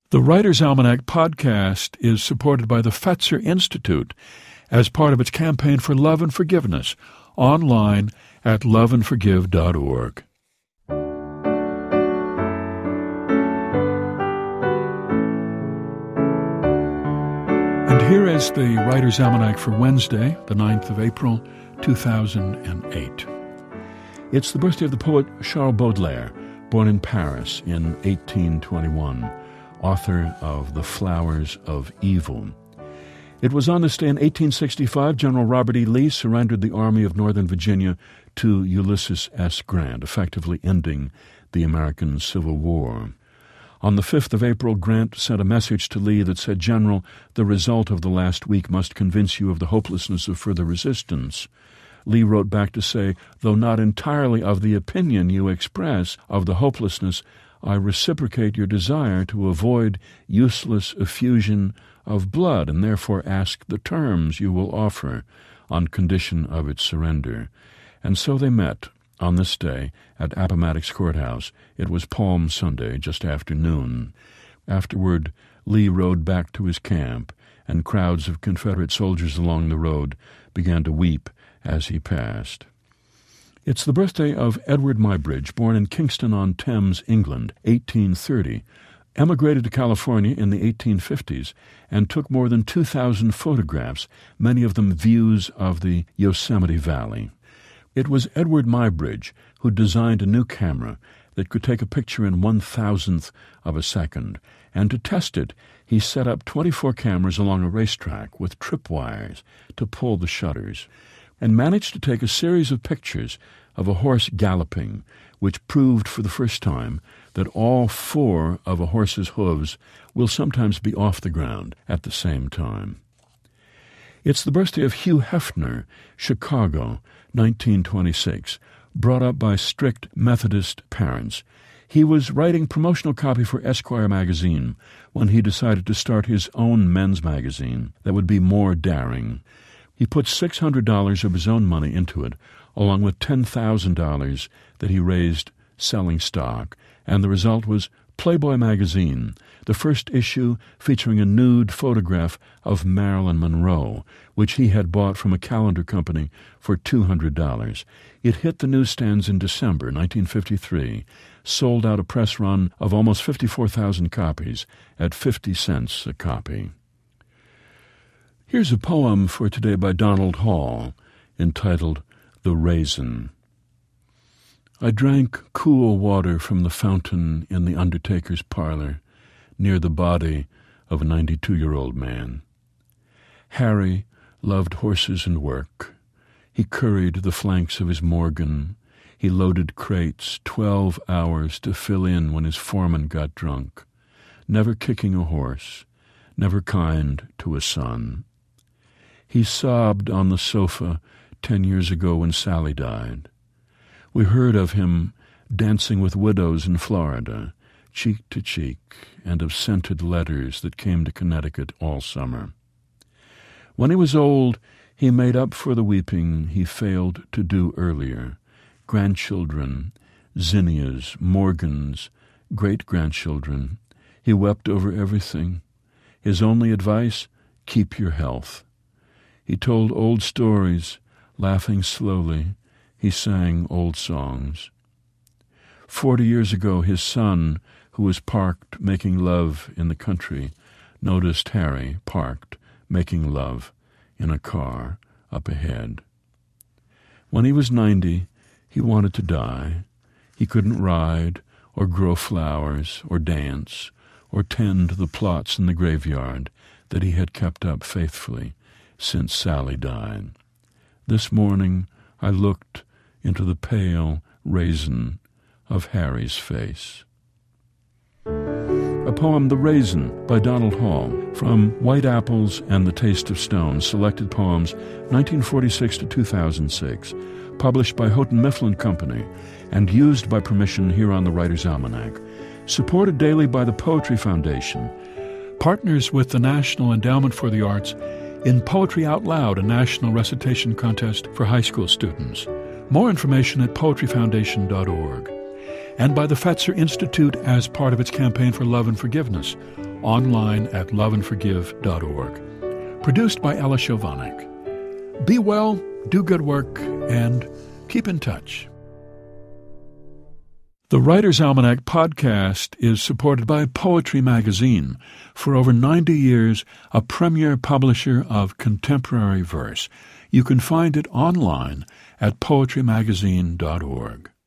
The Writer's Almanac podcast is supported by the Fetzer Institute as part of its campaign for love and forgiveness, online at loveandforgive.org. And here is the Writer's Almanac for Wednesday, the 9th of April, 2008. It's the birthday of the poet Charles Baudelaire, born in Paris in 1821. Author of The Flowers of Evil. It was on this day in 1865 General Robert E. Lee surrendered the Army of Northern Virginia to Ulysses S. Grant, effectively ending the American Civil War. On the 5th of April, Grant sent a message to Lee that said, "General, the result of the last week must convince you of the hopelessness of further resistance." Lee wrote back to say, "Though not entirely of the opinion you express of the hopelessness, I reciprocate your desire to avoid useless effusion of blood, and therefore ask the terms you will offer on condition of its surrender." And so they met on this day at Appomattox Courthouse. It was Palm Sunday, just after noon. Afterward, Lee rode back to his camp, and crowds of Confederate soldiers along the road began to weep as he passed. It's the birthday of Edward Muybridge, born in Kingston-on-Thames, England, 1830, emigrated to California in the 1850s, and took more than 2,000 photographs, many of them views of the Yosemite Valley. It was Edward Muybridge who designed a new camera that could take a picture in 1,000th of a second, and to test it, he set up 24 cameras along a racetrack with tripwires to pull the shutters, and managed to take a series of pictures of a horse galloping, which proved for the first time that all 4 of a horse's hooves will sometimes be off the ground at the same time. It's the birthday of Hugh Hefner, Chicago, 1926, brought up by strict Methodist parents. He was writing promotional copy for Esquire magazine when he decided to start his own men's magazine that would be more daring. He put $600 of his own money into it, along with $10,000 that he raised selling stock, and the result was Playboy magazine, the first issue featuring a nude photograph of Marilyn Monroe, which he had bought from a calendar company for $200. It hit the newsstands in December 1953, sold out a press run of almost 54,000 copies at 50 cents a copy. Here's a poem for today by Donald Hall, entitled The Raisin. I drank cool water from the fountain in the undertaker's parlor, near the body of a 92-year-old man. Harry loved horses and work. He curried the flanks of his Morgan. He loaded crates 12 hours to fill in when his foreman got drunk, never kicking a horse, never kind to a son. He sobbed on the sofa 10 years ago when Sally died. We heard of him dancing with widows in Florida, cheek to cheek, and of scented letters that came to Connecticut all summer. When he was old, he made up for the weeping he failed to do earlier. Grandchildren, zinnias, Morgans, great-grandchildren. He wept over everything. His only advice, keep your health. He told old stories, laughing slowly. He sang old songs. 40 years ago, his son, who was parked making love in the country, noticed Harry parked making love in a car up ahead. When he was 90, he wanted to die. He couldn't ride or grow flowers or dance or tend the plots in the graveyard that he had kept up faithfully since Sally died. This morning I looked into the pale raisin of Harry's face. A poem, The Raisin, by Donald Hall, from White Apples and the Taste of Stone, Selected Poems, 1946 to 2006, published by Houghton Mifflin Company, and used by permission here on the Writer's Almanac. Supported daily by the Poetry Foundation. Partners with the National Endowment for the Arts in Poetry Out Loud, a national recitation contest for high school students. More information at poetryfoundation.org. And by the Fetzer Institute as part of its campaign for love and forgiveness, online at loveandforgive.org. Produced by Ella Chovanec. Be well, do good work, and keep in touch. The Writer's Almanac podcast is supported by Poetry Magazine, for over 90 years a premier publisher of contemporary verse. You can find it online at poetrymagazine.org.